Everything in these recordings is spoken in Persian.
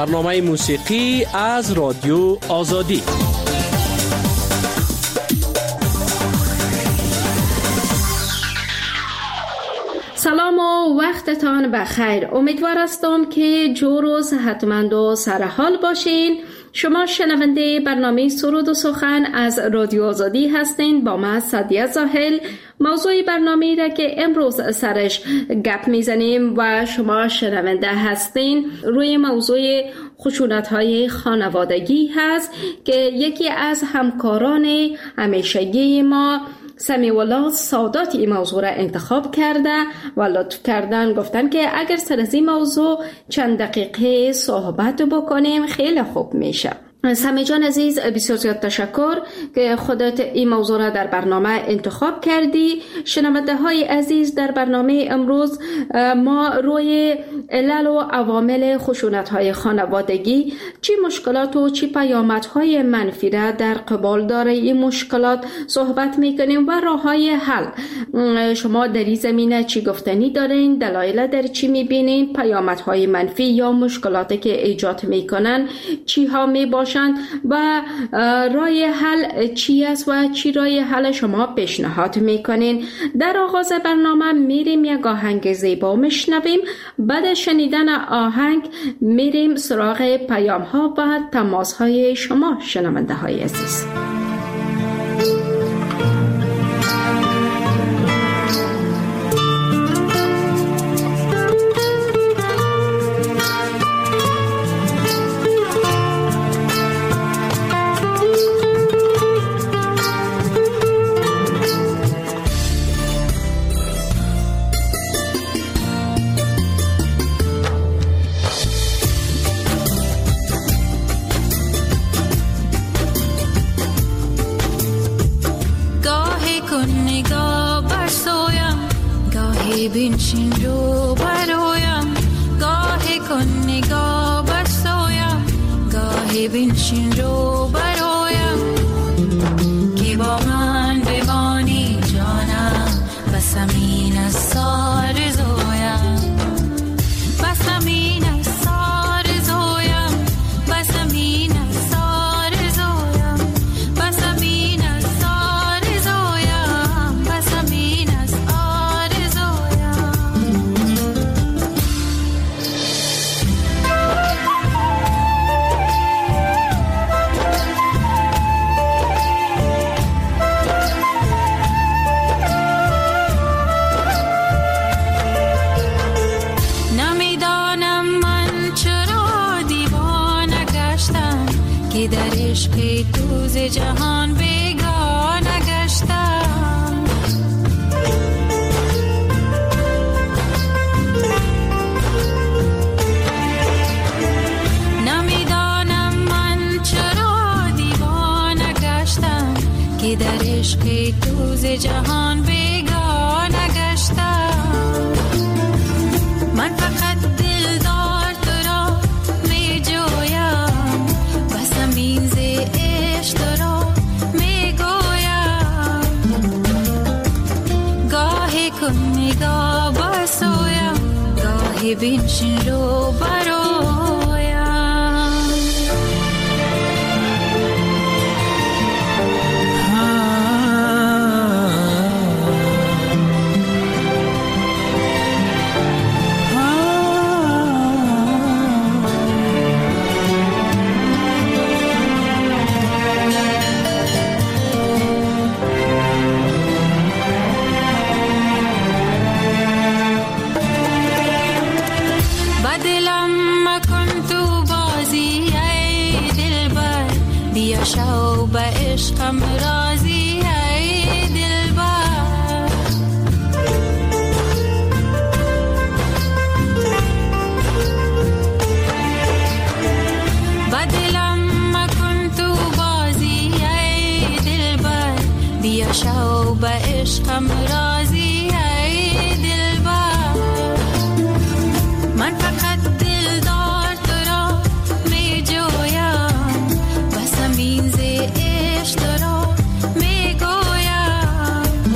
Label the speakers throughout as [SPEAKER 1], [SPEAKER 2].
[SPEAKER 1] برنامه موسیقی از رادیو آزادی.
[SPEAKER 2] سلام و وقتتان بخیر. امیدوار هستم که جور و صحتمند و سرحال باشین. شما شنونده برنامه سرود و سخن از رادیو آزادی هستین. با من سعدیه زاهل. موضوع برنامه را که امروز سرش گپ میزنیم و شما شنونده هستین روی موضوع خشونت‌های خانوادگی هست که یکی از همکاران همیشگی ما سمیع الله سادات این موضوع را انتخاب کرده و لطف کردن گفتن که اگر سر از این موضوع چند دقیقه صحبت بکنیم خیلی خوب میشه. سمیع جان عزیز، بسیار زیاد تشکر که خودت این موضوع را در برنامه انتخاب کردی. شنونده های عزیز، در برنامه امروز ما روی علل و عوامل خشونت های خانوادگی، چی مشکلات و چی پیامدهای منفی را در قبال داره این مشکلات صحبت میکنیم و راه های حل. شما در این زمینه چی گفتنی دارین؟ دلایل در چی میبینین؟ پیامدهای منفی یا مشکلاتی که ایجاد میکنن چی ها میباشن و راه حل چی است و چی راه حل شما پیشنهاد میکنین؟ در آغاز برنامه میریم یک آهنگ زیبا میشنویم. بعد شنیدن آهنگ میریم سراغ پیام ها و تماس های شما شنونده های عزیز.
[SPEAKER 3] بنشین رو برایم، گاهی کن نگاه برسایم، گاهی بنشین رو برایم که با من بمانی جانم، بسمین از سار زویم، بسمین از سار زویم، بسمین از سار زویم، بسمین از سار زویم، بسمین از در عشق تو ز جهان بیگانه گشتم، نمیدانم من چرا دیوانه گشتم که در عشق تو ز جهان بیگانه گشتم. من فقط دلدار تو را می جویم، بسمین ز عشق تو را می گویم، گاهی کن نگاه برسویم، گاهی بنشین رو برایم. شو به عشقم راضی ای دلبر، با دلم مکن تو بازی ای دلبر، بیا شو به عشقم راضی ای دلبر. من فقط دلدار تو را می جویم، بسمین ز عشق تو را می گویم،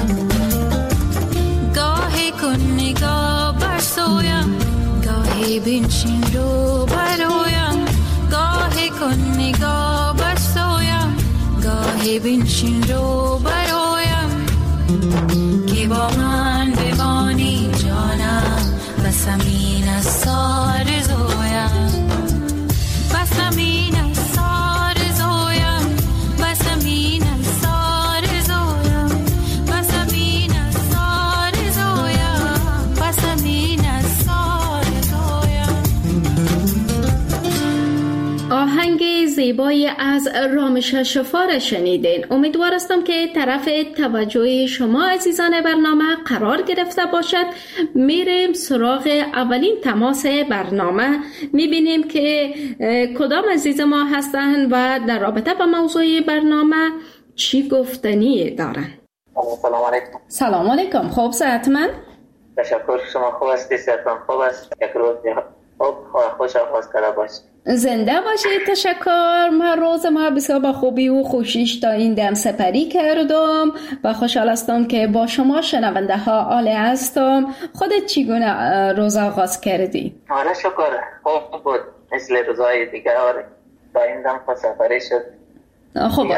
[SPEAKER 3] گاهی کن نگاه برسویم، گاهی بنشین رو برایم. گاهی بنشین رو برایم که با من بمانی جانم بس همین از سارزویم بس همین از سارزویم بس همین از سارزویم بس همین از سارزویم بس همین از سارزویم.
[SPEAKER 2] آهنگ زیبایی از رامش شفار شنیدین. امیدوار هستم که طرف توجه شما عزیزان برنامه قرار گرفته باشد. میریم سراغ اولین تماس برنامه، میبینیم که کدام عزیز ما هستن و در رابطه با موضوع برنامه چی گفتنی دارن.
[SPEAKER 4] سلام علیکم.
[SPEAKER 2] سلام علیکم. خوب صحتمند؟
[SPEAKER 4] تشکر. شما خوب هستی؟ صحتمند خوب است؟ یک روز خوش آغاز کرده باشید.
[SPEAKER 2] زنده باشید. تشکر. من روز ما بسیار با خوبی و خوشیش تا این دم سپری کردم و خوشحال هستم که با شما شنونده ها عالی هستم. خودت چگونه روز آغاز کردی؟
[SPEAKER 4] حالا شکر خوب بود، مثل روزهای دیگر. تا این دم سپری شد.
[SPEAKER 2] خوب.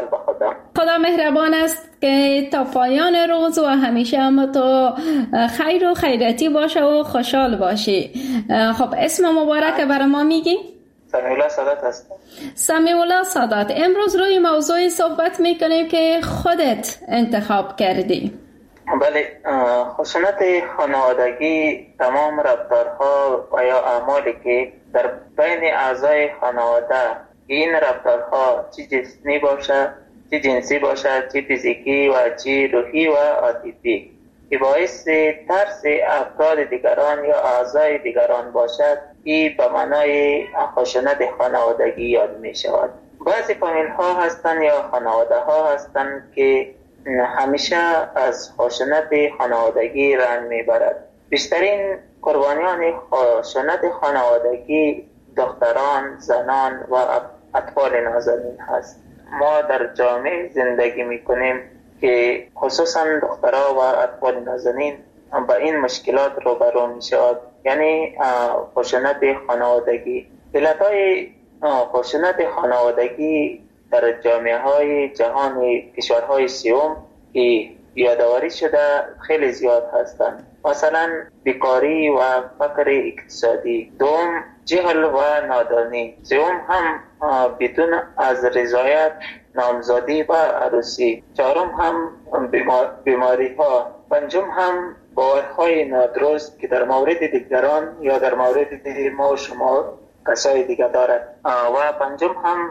[SPEAKER 2] خدا مهربان است که تا پایان روز و همیشه هم تو خیر و خیرتی باشه و خوشحال باشی. خب اسم مبارک برای ما میگی؟
[SPEAKER 4] سمیعالله سادات هستم.
[SPEAKER 2] سمیعالله سادات، امروز روی موضوعی صحبت میکنیم که خودت انتخاب کردی.
[SPEAKER 4] بله، خشونت خانوادگی تمام رفتارها و یا اعمالی که در بین اعضای خانواده این رفتارها چی جسمی باشه، چی جنسی باشه، چی فیزیکی و چی روحی و عاطفی که باعث ترس افراد دیگران یا اعضای دیگران باشد، این به معنای خشونت خانوادگی یاد می شود. بعضی فامیل ها هستند یا خانواده ها هستند که همیشه از خشونت خانوادگی رنج می برد. بیشترین قربانیان خشونت خانوادگی دختران، زنان و اطفال نازنین هست. ما در جامعه زندگی میکنیم که خصوصا دخترها و اطفال نازنین با این مشکلات روبرو میشود، یعنی خشونت خانوادگی. علتهای خشونت خانوادگی در جامعه های جهان کشورهای سوم که یادآوری شده خیلی زیاد هستند. مثلا بیکاری و فقر اقتصادی، دوم جهل و نادانی، سوم هم بدون از رضایت نامزدی و عروسی، چهارم هم بیماری ها، پنجم هم باورهای نادرست که در مورد دیگران یا در مورد ما و شما کسای دیگر دارد، و پنجم هم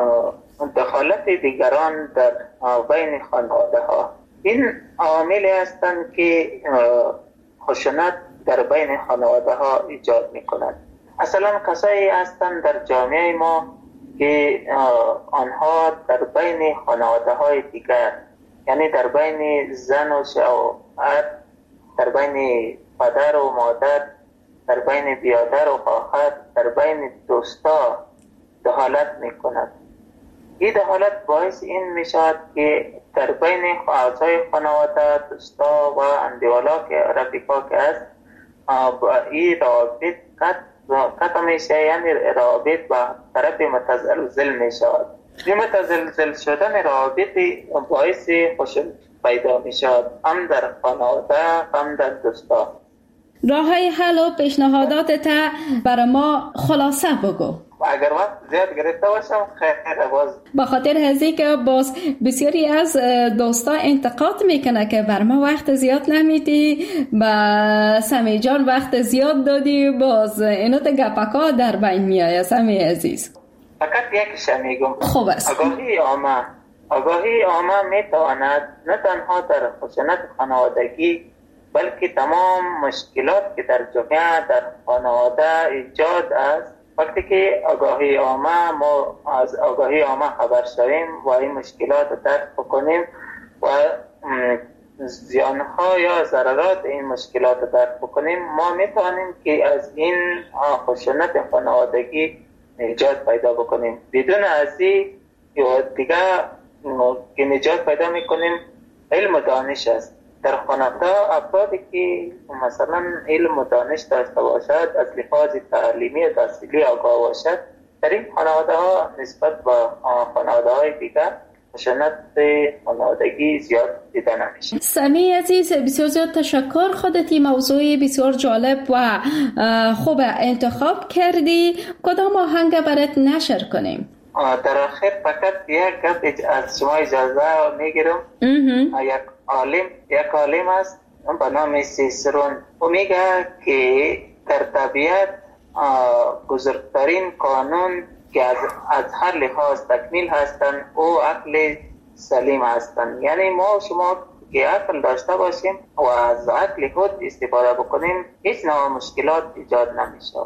[SPEAKER 4] دخالت دیگران در بین خانواده ها. این عواملی هستند که خشونت در بین خانواده ها ایجاد می کند. اصلا کسایی هستند در جامعه ما که آنها در بین خانواده های دیگر، یعنی در بین زن و شوهر، در بین پدر و مادر، در بین برادر و خواهر، در بین دوستا دخالت می کند. این دخالت باعث این می شود که در بین اعضای خانواده، دوستا و اندیوالا که رفیقا که است، این روابط قطع می شود، یعنی روابط به طرف متزلزل می شود. این متزلزل شدن روابط باعث خشونت پیدا می شود، هم در خانواده هم در دوستا.
[SPEAKER 2] راههای حل و پیشنهادات برای ما خلاصه بگو.
[SPEAKER 4] اگر وقت زیاد گرفته باشم خیلی باز
[SPEAKER 2] با خاطر هزی که باز بسیاری از دوستا انتقاد میکنه که بر ما وقت زیاد نمیدی، با سمی جان وقت زیاد دادی، باز اینو تا گپکا در بین میآید. سمی عزیز
[SPEAKER 4] فقط یکیش میگم،
[SPEAKER 2] خوب است.
[SPEAKER 4] آگاهی عامه میتواند نه تنها در خشونت خانوادگی بلکه تمام مشکلات که در جامعه در خانواده ایجاد است، وقتی که ما از آگاهی عامه خبر شویم و این مشکلات رو درک بکنیم و زیانها یا ضررات این مشکلات رو درک بکنیم، ما میتوانیم که از این خشونت خانوادگی نجات پیدا بکنیم. بدون از این دیگه که نجات پیدا میکنیم علم و دانش است. در خانواده افرادی که مثلا علم و دانش داشته باشد، از لحاظ تعلیمی و تحصیلی آگاه باشد، در این خانواده ها نسبت به خانواده های دیگر خشونت خانوادگی زیاد دیده نمیشه.
[SPEAKER 2] سمی عزیز، بسیار زیاد تشکر. خودت این موضوع بسیار جالب و خوب انتخاب کردی. کدام آهنگ برات نشر کنیم؟
[SPEAKER 4] در آخر فقط یک گپ از شما اجازه میگیرم. یک عالم است به نام سیسرون، او میگه که در طبیعت بزرگترین قانون که از هر لحاظ تکمیل هستند او عقل سلیم هستند. یعنی ما شما که عقل داشته باشیم و از عقل خود استفاده بکنیم هیچ نوع مشکلات ایجاد نمیشه.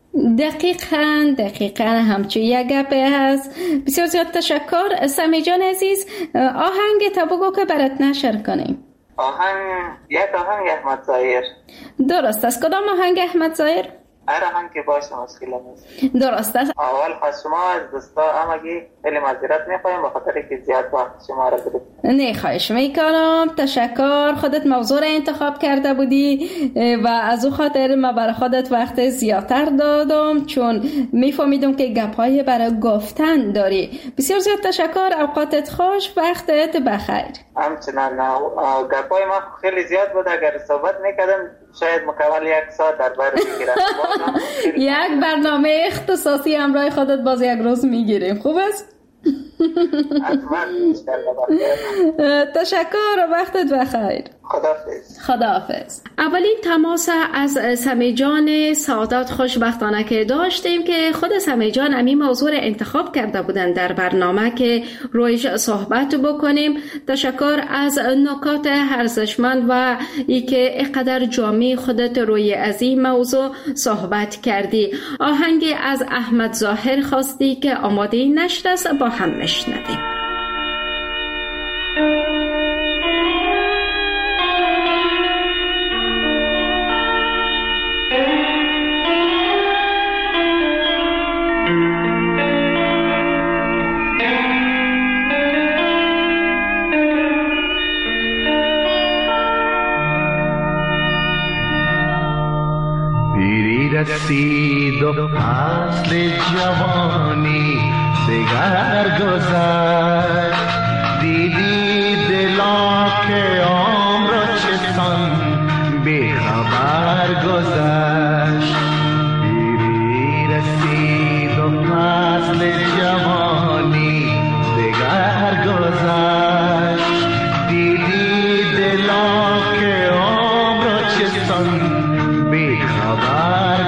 [SPEAKER 2] دقیقاً همچون یک گپه هست. بسیار زیاد تشکر. سمی جان عزیز، آهنگ تا بگو که برات نشر کنیم.
[SPEAKER 4] یک آهنگ احمد ظاهر.
[SPEAKER 2] درست است. کدام آهنگ احمد ظاهر؟
[SPEAKER 4] هر آهنگ که باشه مشکل نیست.
[SPEAKER 2] درست است.
[SPEAKER 4] اول خواست شما از دوستا همگی خیلی معذرت میخوایم به خاطر که زیاد وقت شما را گرفتیم.
[SPEAKER 2] نه خواهش میکنم. تشکر. خودت موضوع را انتخاب کرده بودی و از او خاطر ما برای خودت وقت زیادتر دادم چون میفهمیدم که گپ‌های برای گفتن داری. بسیار زیاد تشکر. اوقاتت خوش. وقتت بخیر.
[SPEAKER 4] همچنان گپ‌های ما خیلی زیاد بود. اگر صحبت میکردم شاید مکمل 1 ساعت در بر میگیرم.
[SPEAKER 2] یک برنامه اختصاصی همراه خودت باز یک روز میگیریم. خوب است؟ تشکر و وقتت بخیر. خداحافظ. اولین تماس از سمی جان سعادت خوشبختانه که داشتیم که خود سمی جان همین موضوع انتخاب کرده بودن در برنامه که رویش صحبت بکنیم. تشکر از نکات ارزشمند و ای که اینقدر جامع خودت روی از این موضوع صحبت کردی. آهنگ از احمد ظاهر خواستی که آماده نشد است، با هم نشنویم.
[SPEAKER 5] رسید و فصل جوانی دگر گذشت، دیدی دلا که عمر چسان بی خبر گذشت. پیری رسید و فصل جوانی دگر گذشت، دیدی دلا که عمر چسان بی خبر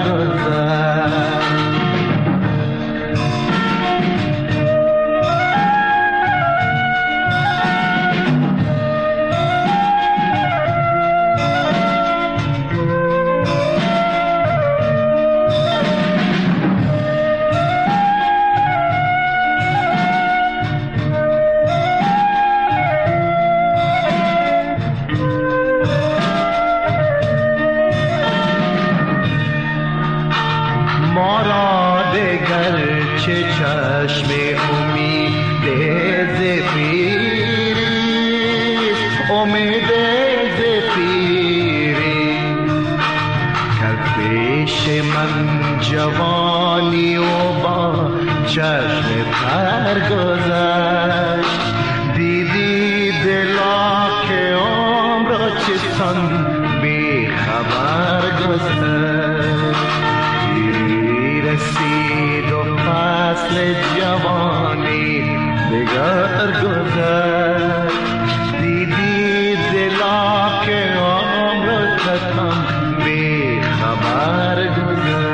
[SPEAKER 5] جوانی و با چشم تر گذشت، دیدی دلا که عمر چسان بی خبر گذشت. پیری رسید و فصل جوانی دگر گذشت، دیدی دلا که عمر چسان بی خبر گذشت.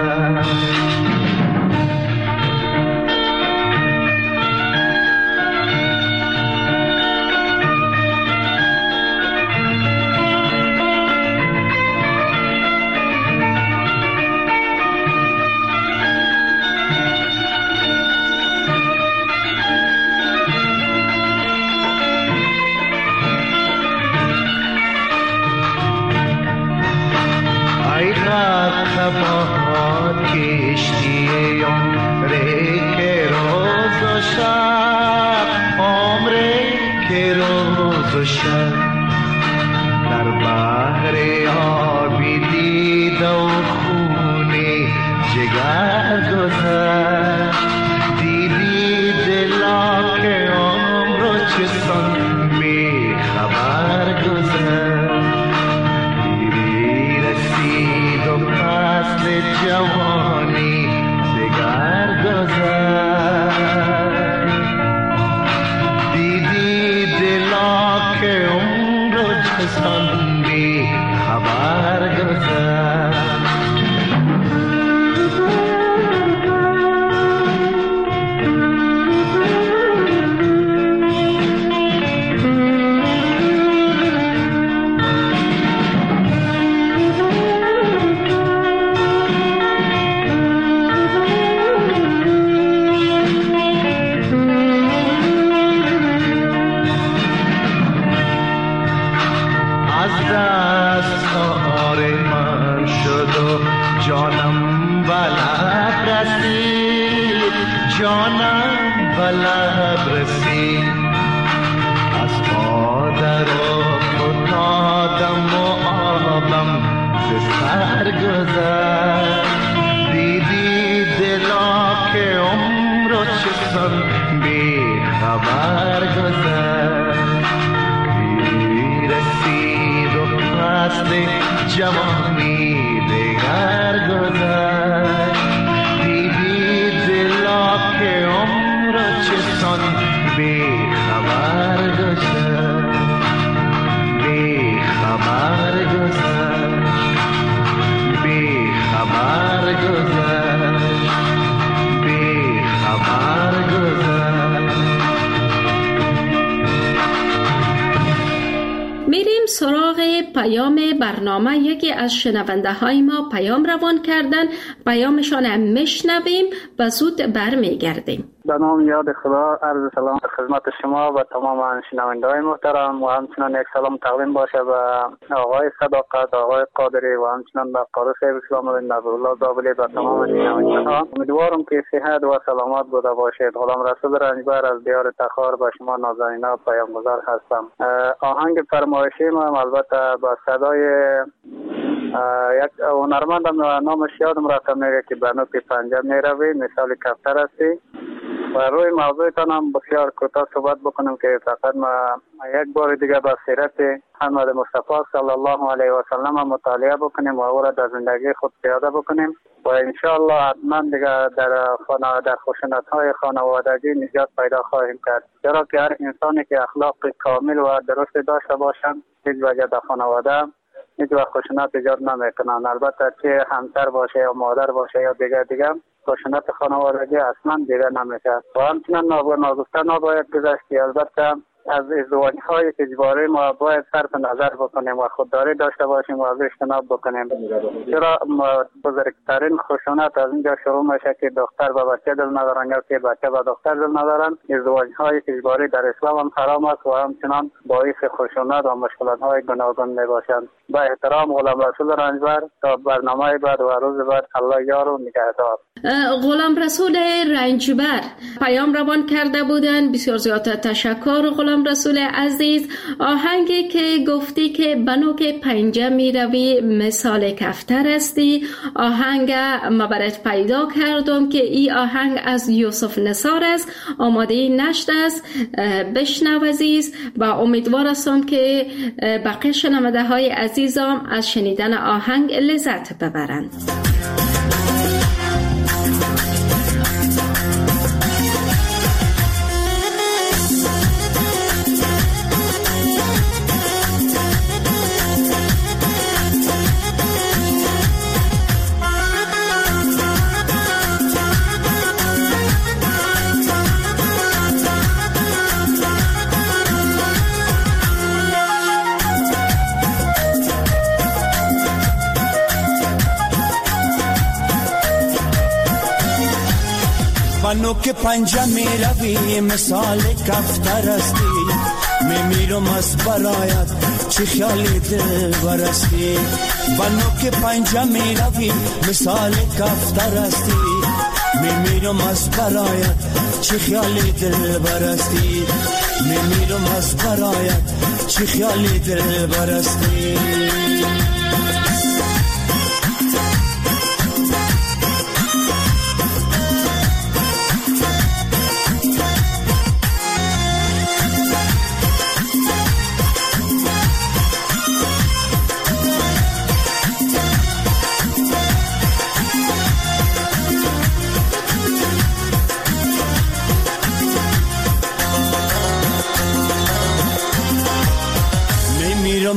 [SPEAKER 5] بهار کشتی عمره که روز و شب، عمره که روز و شب در بحر آبی دید و خونه جگر گذشت، دیدی دلا که عمر چه سان بی خبر گذشت. جوانی دگر گذشت، دیدی دلا که عمر چسان بی خبر گذشت، بی خبر گذشت، بی خبر گذشت، بی خبر گذشت.
[SPEAKER 2] میریم سراغ پیام برنامه. یکی از شنونده های ما پیام روان کردن، پیامشان هم میشنویم و زود برمیگردیم.
[SPEAKER 6] به نام یاد خدا عرض سلام خدمت شما و تمام شنونده های محترم و همچنان یک سلام تقدیم باشه به آقای صداقت، آقای قادری و همچنان به قاری صاحب اسلام نبی‌الله زابلی و تمام شنونده ها. امیدوارم که صحت و سلامت بوده باشید. غلام رسول رنجبر از دیار تخار به شما نازنینا پیامگذار هستم. آهنگ فرمایشی ما البته با صدای یک هنرمندم نامش یادم رفته میگه که به نوک پنجه میروی مثال کفتر هستی و روی موضوعتان هم بسیار کوتاه صحبت بکنم که فقط ما یک بار دیگه با سیرت محمد مصطفی صلی الله علیه و سلم مطالعه بکنیم و او را در زندگی خود پیاده بکنیم و انشاءالله حتما دیگه در خشونت‌های خانوادگی نجات پیدا خواهیم کرد. چرا که هر انسانی که اخلاق کامل و درست داشته باشند هیچ وجه در خانواده هیچ وقت خشونت ایجاد نمیکنن. البته چه همسر باشه یا مادر باشه یا دیگه خشونت خانوادگی اصلا دیگه نمیشه و همچنان ناگفته نباید گذشت. البته از ازدواج‌های اجباری ما باید صرف نظر بکنیم و خودداری داشته باشیم و از اجتناب بکنیم. چرا بزرگترین خشونت از اینجا شروع میشه که دختر به بچه دل ندارن یا که بچه به دختر دل ندارن. ازدواج‌های اجباری در اسلام هم حرام است و همچنان باعث خشونت و مشکلات‌های گوناگون میباشند. با احترام غلام رسول رنجبر تا برنامه بعد و روز بعد الله یار و نگهدار.
[SPEAKER 2] غلام رسول رنجبر پیام روان کرده بودن. بسیار زیاد تشکر غلام رسول عزیز. آهنگی که گفتی که بنوک پنجه می روی مثال کفتر هستی، آهنگ ما برات پیدا کردم که این آهنگ از یوسف نثار است. آماده نشد است، بشنو عزیز و امیدوار هستم که بقیه شنونده های عزیزم از شنیدن آهنگ لذت ببرند.
[SPEAKER 7] بنو که پنجه می روی مثال کفتر هستی، می میرم از برایت چی خیالی دل برستی. بنو که پنجه می روی مثال کفتر هستی، می میرم از برایت چی خیالی دل برستی. می میرم از برایت چی خیالی دل برستی.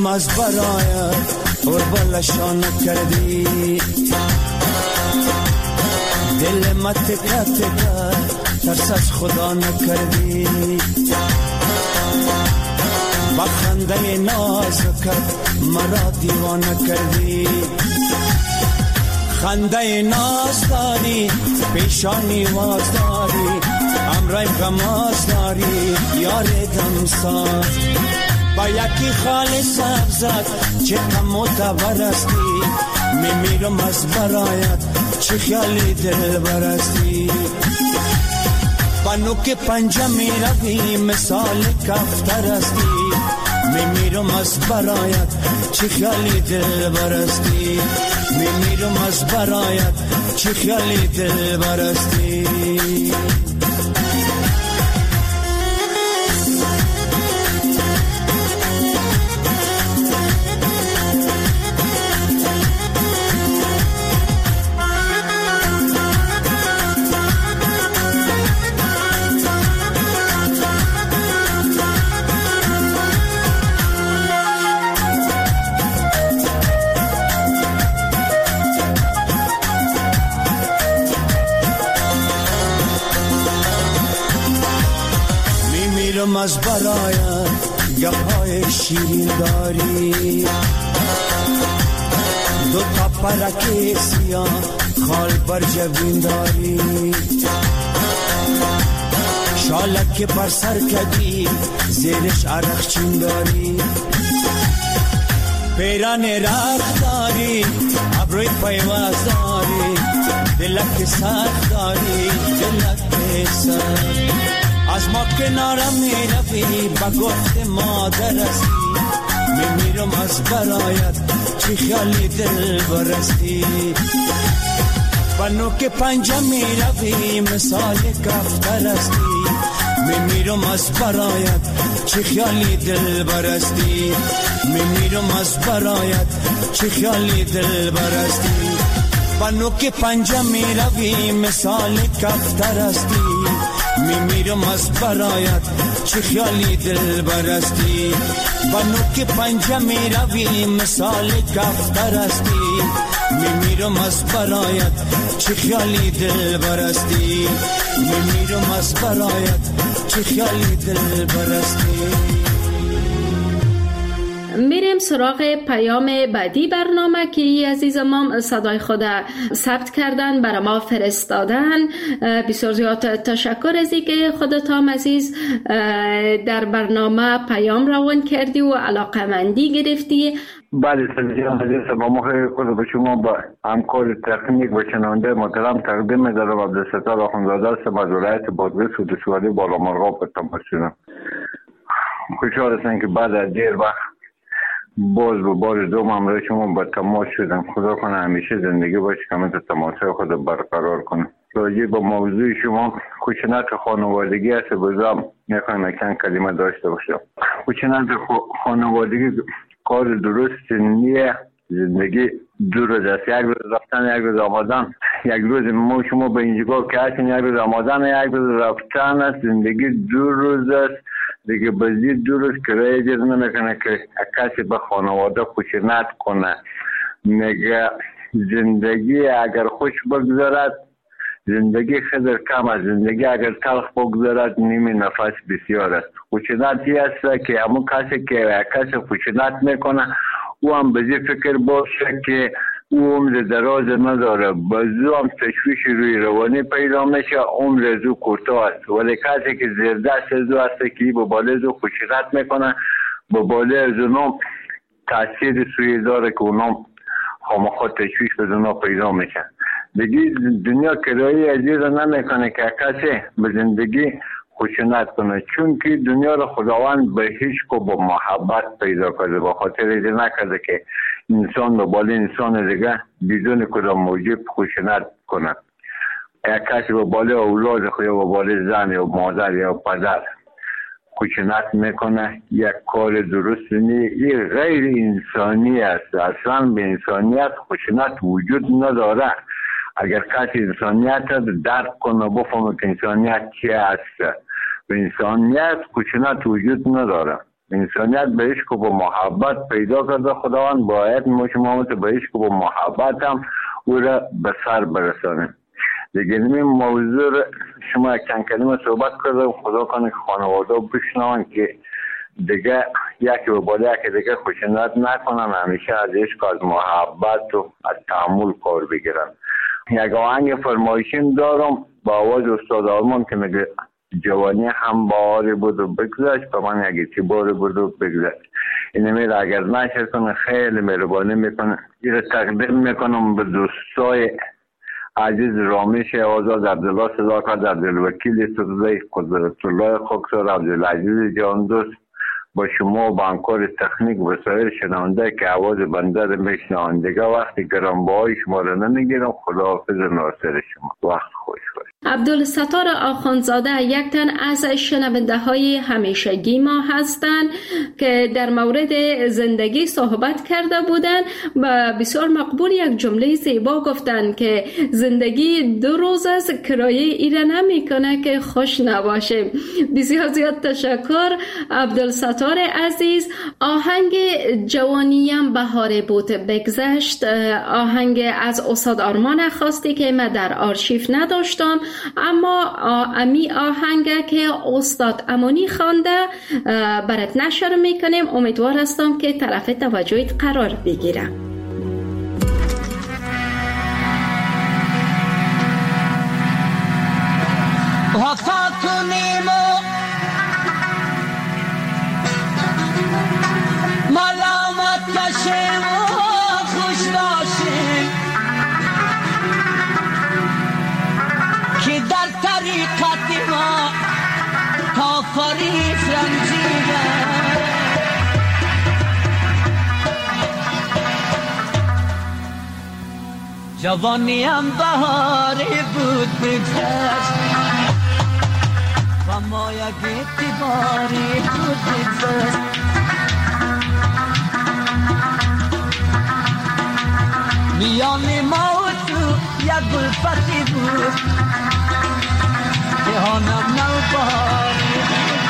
[SPEAKER 7] میمیرم از برایت قربالشان نکردی دل ما تکه تکه ترس از خدا نکردی با خنده نازکت مرا دیوانه کردی خنده ناز داری پیشانی واز داری امرای غماز داری یار دمساز با یکی خال سبزت چه معتبر استی میمیرم از برایت چه خیالی دل برستی با نوک پنجه میروی مثال کفتر استی میمیرم از برایت چه خیالی دل برستی میمیرم از برایت چه خیالی دل برستی از برایت گپای شیرین داری دو تا پرک سیاه خال بر جبین داری شالک بر سر کدی زیرش عرق چین داری پیران رخ داری ابروی پیواز داری دلک سخت داری دلک سخت از ما کنارم میروی با گفت مادر استی میمیرم از برایت چی خیالی دل برستی با نوک پنجه میروی مثال کفتر استی میمیرم از برایت چی خیالی دل برستی میمیرم از برایت چی خیالی دل برستی با نوک پنجه میروی مثال کفتر استی میمیرم از برایت چه خیالی دل برستی با نوک پنجه میروی مثال کفتر استی میمیرم از برایت چه خیالی دل برستی میمیرم از برایت چه خیالی دل برستی
[SPEAKER 2] میریم سراغ پیام بعدی برنامه که عزیز ما صدای خود ثبت کردن برای ما فرستادن. بسیار زیاد تشکر از اینکه خودت هم عزیز در برنامه پیام روان کردی و علاقمندی گرفتی.
[SPEAKER 8] بله سلام عزیز با ما خود به شما با همکار تکنیک و شنونده محترم تقدیم می‌دارم عبدالستار آخوندزاده است از ولایت بادغیس و ولسوالی بالامرغاب به تماس شدم. خوشحال هستم که بعد از دیر وقت باز به بار دوم همراه شما با تماس شدم. خدا کنه همیشه زندگی باشه که همه تماسهای خود برقرار کنه. راجع به موضوع شما خشونت خانوادگی است بازم میخوایم اکنون کلمه داشته باشم. خشونت خانوادگی کار درست نیه. زندگی دو روز است، یک روز رفتن یک روز آمدن. یک روز ما شما به اینجا که هستیم یک روز آمدن یک روز رفتن است. زندگی دو روز است دیگه. بازی دو روز کرایه اجازه نمیکنه که کسی به خانواده خشونت کنه. میگه زندگی اگر خوش بگذارد زندگی خیلی کم است، زندگی اگر تلخ بگذارد نیمی نفس بسیار است. خشونتی است که همون کسی که کسی خشونت میکنه او هم به فکر باشه که او عمر دراز نداره، بازو هم تشویش روی روانی پیدا میشه، عمر از او کوتاه است. ولی کسی که زیر دست از او است که به بالا از او خشونت میکنه به بالا از اونم تاثیر سوی داره که اونم خامخا تشویش به اونا پیدا میشه. دیگه دنیا کرایی عزیز نمیکنه که کسی به زندگی خشونت کنه، چون که دنیا رو خداوند به هیچ کو با محبت پیدا کرده، با خاطر اینکه نکرده که انسان به بالای انسان دیگه بدون کدام موجب خشونت کنه. یک کسی به بالای اولاد خود یا به بالای زن یا مادر یا پدر خشونت میکنه یک کار درست نیست. این غیر انسانی است. اصلا به انسانیت خشونت وجود نداره. اگر کسی انسانیت درک کنه بفهمه که انسانیت چی است. به انسانیت خشونت وجود نداره. انسانیت به عشق و به محبت پیدا کرده خداوند، باید ما شما به عشق و به محبت هم او را به سر برسانیم. دیگه این موضوع شما چند کلمه صحبت کرده، خدا کنه که خانواده بشنون که دیگه یکی به بالا یکی دیگه خشونت نکنن، همیشه از عشق، از محبت و از تحمل کار بگیرن. یک آهنگ فرمایشیم دارم با آواز استاد آرمان که میگه جوانی هم باری بود و بگذشت، به من یک اعتباری بود و بگذشت. این میره اگر نشر کنه خیلی مهربانی میکنه. این تقدیم میکنم به دوستای عزیز رامش آزاد، عبدالله صداقت، عبدالوکیل سرزی، قدرت الله خاکسار، عبدالعزیز جان دوست، با شما و با همکار تکنیک و سایر شنونده که آواز بنده رو میشنوند. دیگه وقتی گرانبهای شما رو نمیگیرم. خداحافظ ناصر شما. وقت خوش باشه.
[SPEAKER 2] عبدالستار آخوندزاده یک تن از شنونده های همیشگی ما هستند که در مورد زندگی صحبت کرده بودند و بسیار مقبول یک جمله زیبا گفتند که زندگی 2 روز از کرایه ایره نمی کنه که خوش نباشه. بسیار زیاد تشکر عبدالستار عزیز. آهنگ جوانیم بهاره بود بگذشت، آهنگ از استاد آرمان خواستی که من در آرشیف نداشتم، اما امی آهنگ که استاد امانی خوانده برات نشر میکنیم. امیدوار هستم که طرف توجهت قرار بگیره.
[SPEAKER 9] وفا کنیم و ملامت کشیم و خوش باشیم که در طریقت ما کافری رنجیده. جوانیم بهاری بود بگذشت و ما یک اعتباری بود بگذشت. میان ما و تو یک گلفتی بود، جهانم نوباری بود.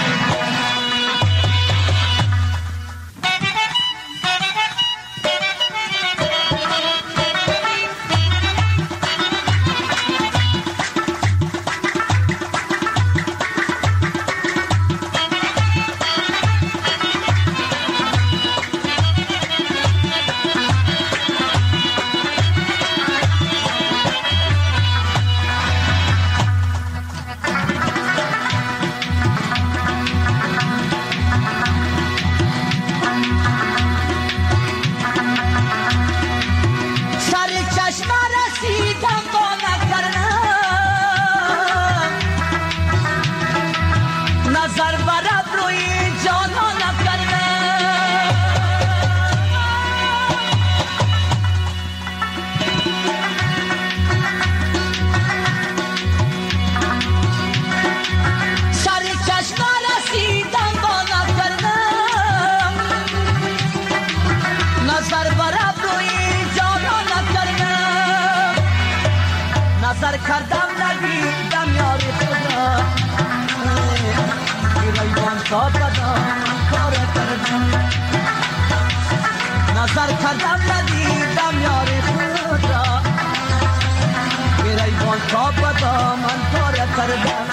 [SPEAKER 9] نظر کردم ندیدم یار خود را، گریبان تا بدا من پاره کردم.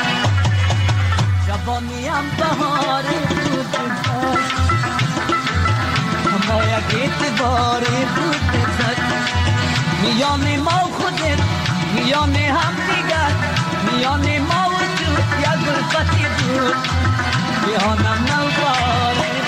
[SPEAKER 9] جوانیم بهاری بود بگذشت، اما یک اعتباری بود بگذشت. میان ما و خودت، میان هم دیگر، میان ما و تو یک گلفتی بود، جهانم نوباره.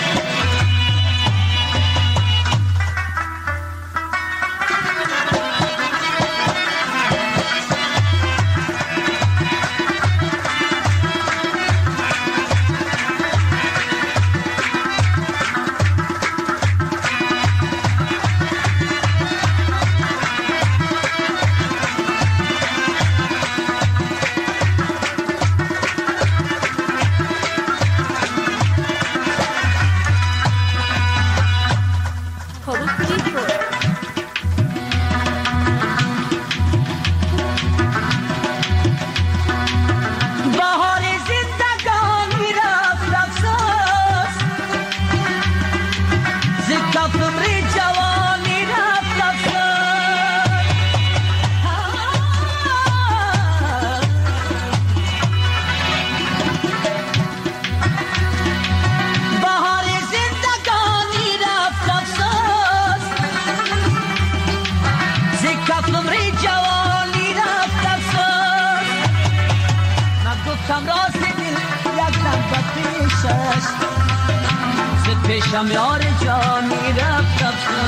[SPEAKER 9] پیشم یار جانی رفت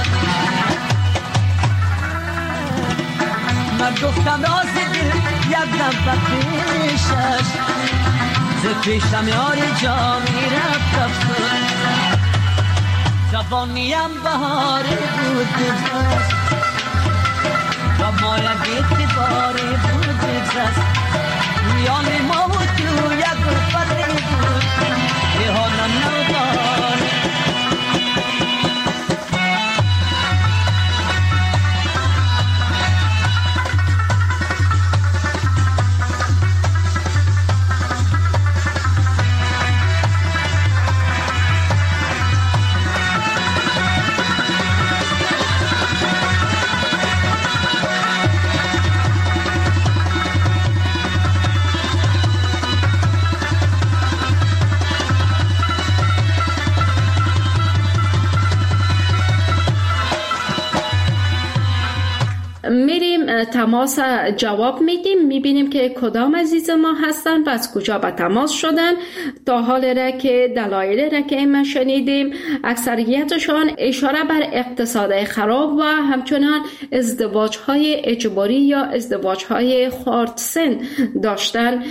[SPEAKER 9] من گفتم راز دل یک دم پیشش ز پیشم یار جانی رفت جوانیم بهار بود گذشت و ما یک اعتباری بود گذشت میان ما و تو یک گلفتی بود ریحانم نوباره
[SPEAKER 2] میریم تماس جواب میدیم، میبینیم که کدام عزیز ما هستن و از کجا به تماس شدن. تا حال را که دلایل را که ما شنیدیم اکثریتشان اشاره بر اقتصاد خراب و همچنان ازدواج های اجباری یا ازدواج های خردسن داشتن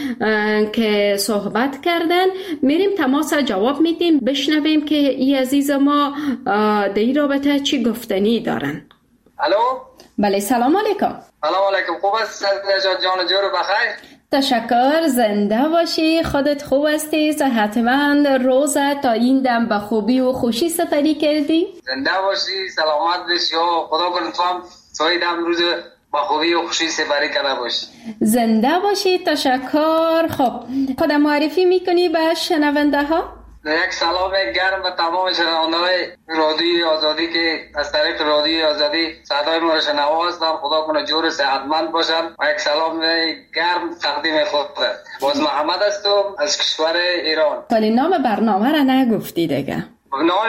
[SPEAKER 2] که صحبت کردن. میریم تماس جواب میدیم، بشنویم که این عزیز ما در این رابطه چی گفتنی دارن.
[SPEAKER 10] الو.
[SPEAKER 2] بله سلام علیکم.
[SPEAKER 10] سلام علیکم. خوب است جان جور بخیر؟
[SPEAKER 2] تشکر، زنده باشی. خودت خوب هستی؟ صحتمند؟ روزت تا این دم به خوبی و خوشی سپری کردی؟
[SPEAKER 10] زنده باشی، سلامت باشی و خدا کنه تو هم سای دم روز با خوبی و خوشی سپری کرده باشی.
[SPEAKER 2] زنده باشی. تشکر. خب خودم معرفی میکنی به شنونده ها؟
[SPEAKER 10] یک سلام گرم به تمام شنونده‌های رادیوی آزادی که از طریق رادیوی آزادی صدای ما را شنوا هستند. خدا کنه جور صحتمند باشند و یک سلام گرم تقدیم خود. باز محمد هستم از کشور ایران.
[SPEAKER 2] ولی نام برنامه را نگفتی دیگه.
[SPEAKER 10] نام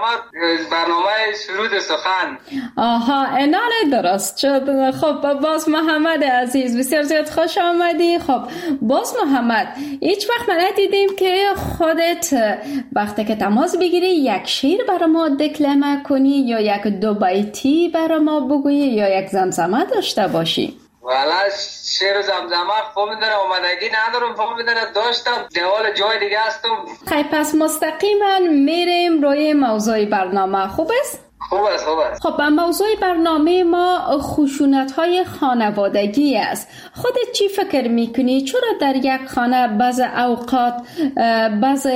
[SPEAKER 10] برنامه سرود سخن.
[SPEAKER 2] آها، انال درست شد. خب باز محمد عزیز بسیار زیاد خوش آمدی. خب باز محمد، هیچ وقت من دیدیم که خودت وقتی که تماس بگیری یک شعر برای ما دکلمه کنی یا یک دو بیتی برای ما بگویی یا یک زمزمه داشته باشی.
[SPEAKER 10] والا شعر و زمزمه خوب میدونه اومدگی ندارم، خوب میدونه داشتم دوال جای دیگه هستم.
[SPEAKER 2] خیلی پس مستقیما میریم روی موضوع برنامه. خوب است؟
[SPEAKER 10] خوب است.
[SPEAKER 2] خب موضوع برنامه ما خشونت‌های خانوادگی است. خودت چی فکر میکنی؟ چرا در یک خانه بعض اوقات بعض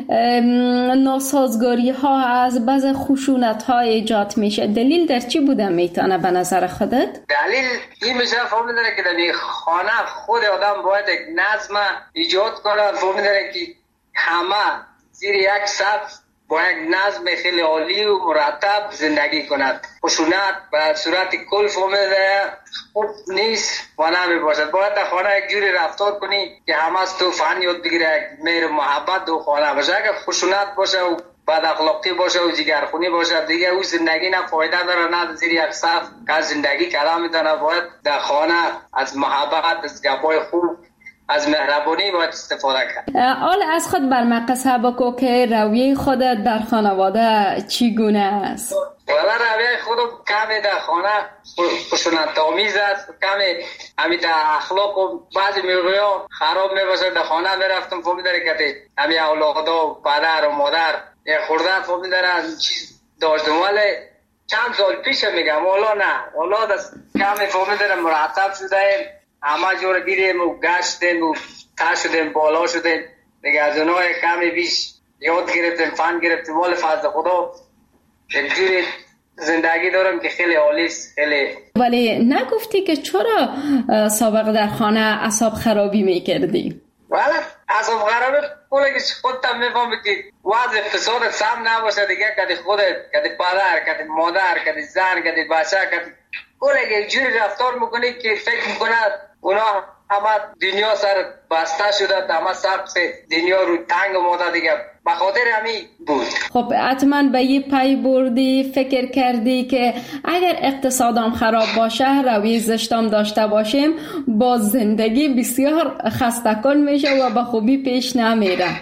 [SPEAKER 2] ناسازگاری ها از بعض خشونت‌ها ایجاد میشه؟ دلیل در چی بوده میتونه به نظر خودت؟
[SPEAKER 10] دلیل این میشه فهمیدن که در خانه خود آدم باید یک نظم ایجاد کنه، فهمیدن که همه زیر یک سقف با یک نظم خیلی عالی و مرتب زندگی کند. خشونت به صورت کل فهمیده خوب نیست و نمی باشد. باید در خانه یک جوری رفتار کنی که همه از تو فن یاد بگیره، مهر محبت دو خانه باشه. اگر خشونت باشه و بد اخلاقی باشه و جگرخونی باشه دیگه او زندگی نه فایده داره نه زیر یک سقف که زندگی کلام میتونه. باید در خانه از محبت، از گپای خوب، از مهربانی باید استفاده کرد.
[SPEAKER 2] حال از خود بر مقصه بکو که رویه خودت در خانواده چگونه است؟
[SPEAKER 10] والا رویه خودم کمی در خانه خشونت آمیز است، کمی همی در اخلاق و بعضی موقعا خراب میباشه. در خانه میرفتم فهمیداری که همی اولادا و پدر و مادر یک خورده فهمیدارن چیز داشتم، ولی چند سال پیش میگم والا نه، والا دست کمی فهمیدارم مرتب شده، همه جور دیدیم و گشتیم و تا شدیم بالا شدیم دیگه. از اونها کمی بیش یاد گرفتیم، فن گرفتیم. والا فضل خدا یک جوری زندگی دارم که خیلی عالیست. خیلی. ولی
[SPEAKER 2] نگفتی که چرا سابق در خانه اعصاب خرابی میکردی؟
[SPEAKER 10] والا اعصاب خرابی کلی که خودت هم میفهمی که وضع اقتصاد سم نباشه دیگه، کدی خودت، کدی پدر، کدی مادر، کدی زن، کدی بچه، کدی کلی یک جوری رفتار میکنی که فکر میکنه اونا همه دنیا سر بسته شده، همه سقف دنیا رو تنگ ماده دیگه. به خاطر همین بود.
[SPEAKER 2] خب حتما به یه پی بردی، فکر کردی که اگر اقتصادم خراب باشه، روی زشتم داشته باشیم، با زندگی بسیار خسته کن میشه و به خوبی پیش نمیره.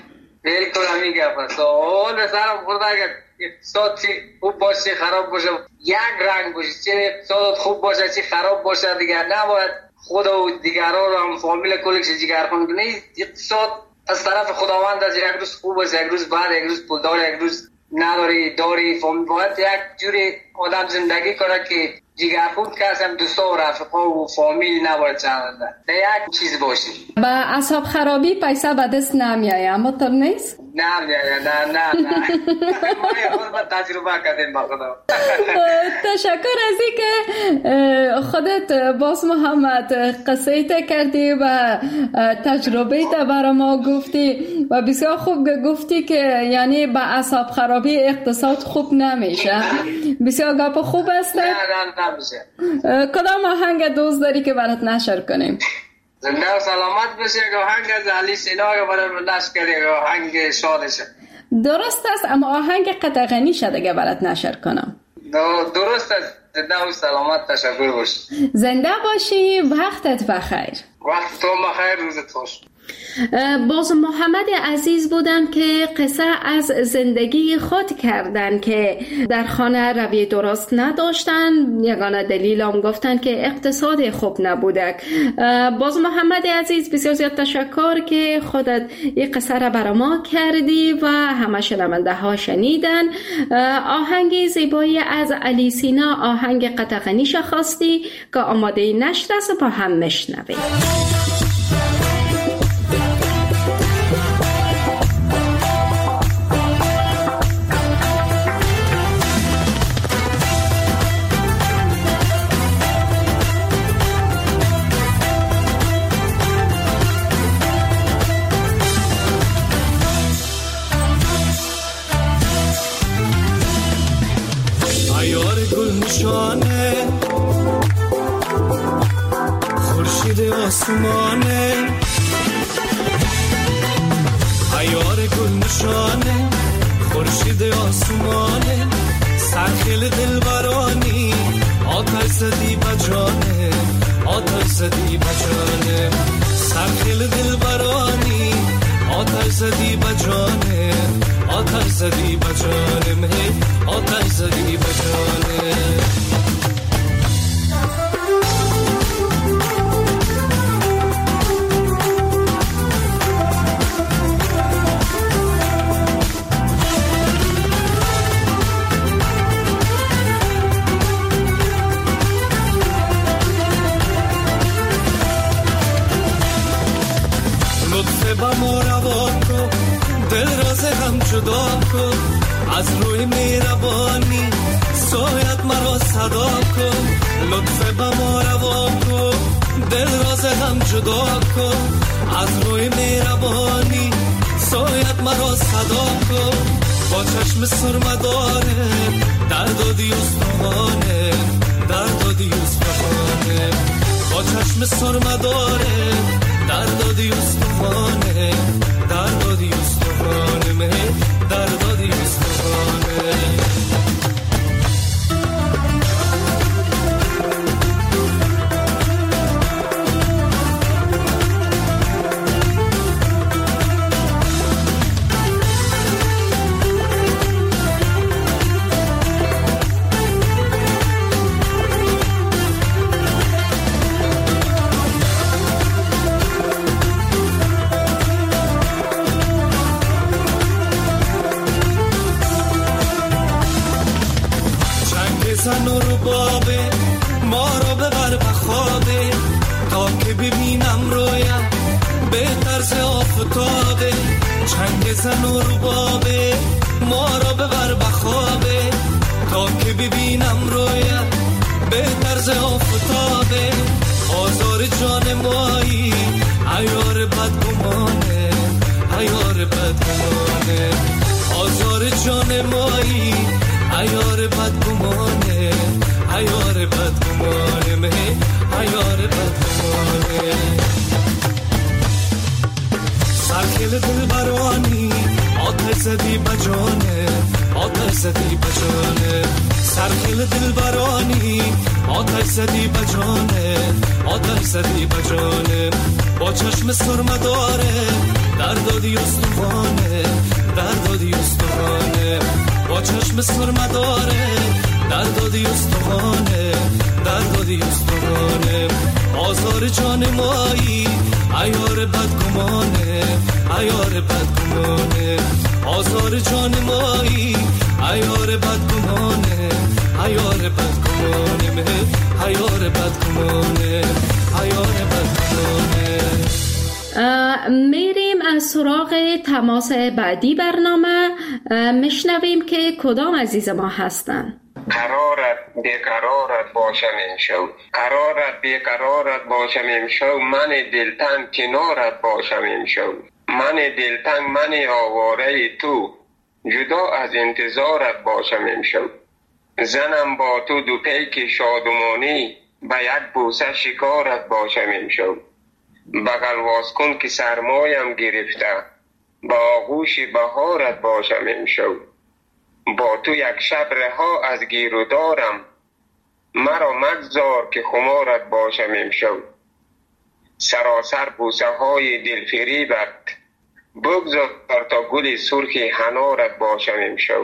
[SPEAKER 10] بالکل همین گپ است. اول به سرم خورده اگر اقتصاد چی خوب باشه خراب باشه یک رنگ باشه، چه اقتصاد خوب باشه چه خراب باشه دیگر نباید خود و دیگران رو هم فامیل کلش جگرخون کنه. اقتصاد از طرف خداوند از یک روز خوب است، یک روز بعد، یک روز پولدار، یک روز نداری داری. فامیل باید یک جوری آدم زندگی کنه که جگرخون کس هم دوستا و رفقا و فامیل نباید چنده یک چیز باشه.
[SPEAKER 2] با اعصاب خرابی پیسه به دست نمیایه، اما طور نیست؟
[SPEAKER 10] نمیایه. نه ما خود تجربه کردیم با خدا.
[SPEAKER 2] تشکر از این که خودت باز محمد قصه تا کردی و تجربه تا برای ما گفتی و بسیار خوب گفتی که یعنی با اعصاب خرابی اقتصاد خوب نمیشه. بسیار گپ خوب است.
[SPEAKER 10] نه نمیشه.
[SPEAKER 2] کدام آهنگ دوست داری که برات نشر کنیم؟
[SPEAKER 10] زنده و سلامت بشه. آهنگ از علی سینا که برای نشر کنیم، آهنگ شادشه.
[SPEAKER 2] درست است، اما آهنگ قطغنی شده که برات نشر کنم.
[SPEAKER 10] درست است. زنده و سلامت، تشکر باش.
[SPEAKER 2] زنده باشی، وقتت بخیر.
[SPEAKER 10] وقت تو بخیر، روزت خوش.
[SPEAKER 2] باز محمد عزیز بودن که قصه از زندگی خود کردن که در خانه روی درست نداشتن. یگانه دلیل هم گفتن که اقتصاد خوب نبوده. باز محمد عزیز بسیار زیاد تشکر که خودت این قصه را برای ما کردی و همه شنونده ها شنیدن. آهنگ زیبایی از علی سینا، آهنگ قطغنی خواستی که آماده نشر است، با هم مشنویم.
[SPEAKER 7] خورشید آسمانه، عیار گل نشانه، خورشید آسمانه، سرخیل دلبرانی، آتش زدی بجانه، آتش زدی بجانه، سرخیل دلبرانی، آتش زدی بجانه، آتش زدی بجانه، آتش زدی بجانه. جدا کن از روی مهربانی، سایت مرا صدا کن، لطف به ما روا کن، دل راز هم جدا کن، از روی مهربانی، سایت مرا صدا کن، با چشم سرمداره، دردادی استخوانه، دردادی استخوانه، با چشم سرمداره، دردادی استخوانه، دردادی استخوانه، دردادی استخوانه. زن و ربابه ما رو ببر بخوابه، تا که ببینم رویم به طرز آفتابه، چنگ زن و ربابه ما رو ببر بخوابه، تا که ببینم رویم به طرز آفتابه، آزار جان مایی عیار بدگمانه، عیار بدگمانه، آزار جان مایی عیار بدگمانه، عیار بدگمانه، عیار بدگمانه. سرخیل دلبرانی، آتش زدی بجانه،
[SPEAKER 11] آتش زدی بجانه سرخیل دلبرانی آتش زدی بجانه آتش زدی بجانه با چشم سرمه داره دردادی استخوانه دردادی استخوانه با چشم سرمه داره دردادی استخوانه دردادی استخوانه آزار جان مایی عیار بدگمانه عیار بدگمانه آزار جان مایی عیار بدگمانه عیار بدگمانه عیار بدگمانه عیار بدگمانه.
[SPEAKER 2] میریم از سراغ تماس بعدی برنامه. میشنویم که کدام عزیز ما هستن.
[SPEAKER 12] قرارت بیقرارت باشم امشب قرارت بیقرارت باشم امشب من دلتنگ کنارت باشم امشب من دلتنگ من آواره تو جدا از انتظارت باشم امشب زنم با تو دو پیک شادمانی به یک بوسه شکارت باشم امشب بغل واز کن که سرمایم گرفته با آغوش بهارت باشم امشب با تو یک شب رها از گیر و دارم مرا مگذار که خمارت باشم امشب سراسر بوسه های دلفریبت بگذار تا گل سرخ حنارت باشم امشب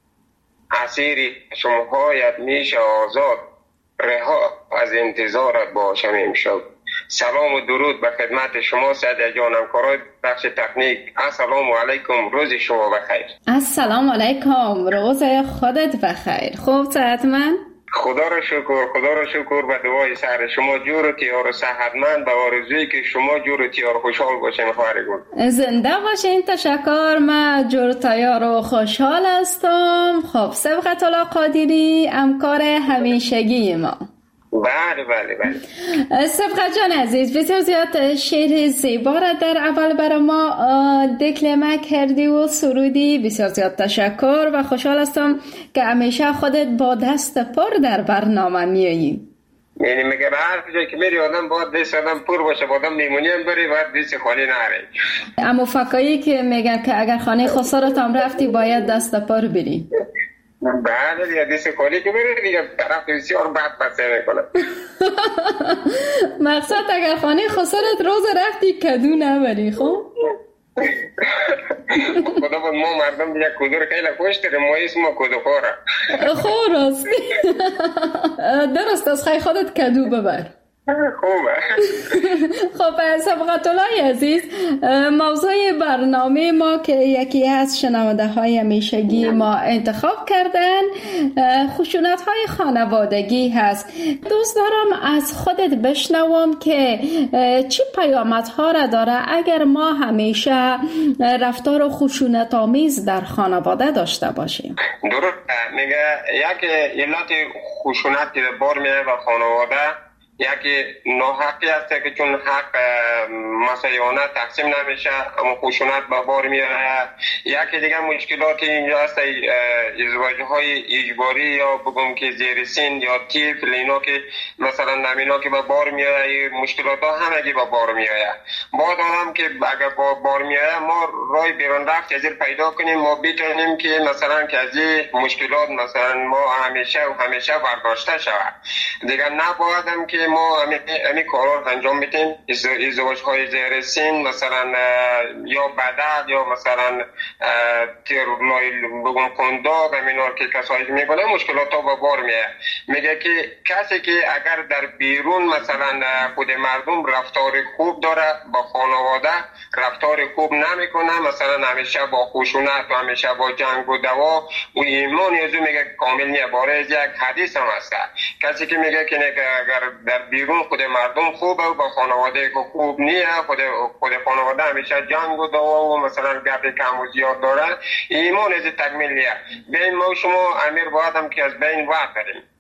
[SPEAKER 12] اسیر شمهایت میشه آزاد رها از انتظارت باشم امشب. سلام و درود به خدمت شما سعید جانم کارای بخش تکنیک. السلام علیکم، روز شما بخیر.
[SPEAKER 2] السلام علیکم، روز خودت بخیر. خوب صحتمند؟
[SPEAKER 12] خدا را شکر به دعای سر شما جور و تیار و صحتمند به آرزویی که شما جور و تیار و خوشحال باشین خواهر گل.
[SPEAKER 2] زنده باشین. تشکر. من جور تیار و خوشحال هستم. خب سبقت الله قادری همکار همیشگی ما.
[SPEAKER 12] بله
[SPEAKER 2] سبقت جان عزیز، بسیار زیاد شعر زیبا را در اول برای ما دکلمه کردی و سرودی. بسیار زیاد تشکر و خوشحال هستم که همیشه خودت با دست پر در برنامه میایی.
[SPEAKER 12] یعنی میگه هر جایی که میری آدم باید دست آدم پر باشه، آدم میمونی هم بری باید دست خالی نره.
[SPEAKER 2] اما فکایی که میگن که اگر خانه خسارت هم رفتی باید دست پر بری.
[SPEAKER 12] بله دیگه دست خالی که بری دیگه طرف بسیار بد بسه میکنه.
[SPEAKER 2] مقصد اگر خانه خسارت روز رفتی کدو نبری. خب
[SPEAKER 12] خدا بود ما مردم دیگه کدو رو خیلی خوش داریم، ما اسم ما کدو خوره.
[SPEAKER 2] خب راست درست از خیلی خودت کدو ببر.
[SPEAKER 12] خوبه.
[SPEAKER 2] خب سبقت الله عزیز، موضوع برنامه ما که یکی از شنونده های همیشگی ما انتخاب کردن خشونت های خانوادگی هست. دوست دارم از خودت بشنوم که چی پیامدها را داره اگر ما همیشه رفتار خشونت آمیز در خانواده داشته باشیم.
[SPEAKER 12] درست میگه یک علت خشونت که بار میاد به خانواده یکی ناحقی است که چون حق مسیحانه تقسیم نمیشه اما خشونت به بار میاره. یکی دیگه مشکلات اینجا است ازدواج‌های اجباری یا بگم که زیر سن یا طفل اینا که مثلا نمینا که به بار میاره، مشکلات ها همگی به بار میاره. بعد هم که اگر با بار میاره ما راه بیرون رفت از پیدا کنیم، ما بتونیم که مثلا که از مشکلات مثلا ما همیشه برداشته شود. دیگه نباید که ما همین کارا انجام بدیم. ازدواج‌های زیر سن مثلا یا بدل یا مثلا بگم کنداغ همینا که کسایی میکنه مشکلات ها با بار میگه که کسی که اگر در بیرون مثلا خود مردم رفتار خوب داره با خانواده رفتار خوب نمیکنه، مثلا همیشه با خشونت و همیشه با جنگ و دعوا و ایمان یزو میگه کامل نیه. باره از یک حدیث هم هست کسی که میگه که اگر در بیرون خود مردم خوبه و با خانواده که خوب نیه، خود خانواده همیشه جنگ و دعوا و مثلا گپ کم و زیاد داره، ایمان از تکمیل نیه. بین ما شما امیر باید هم که از بین وقت داریم.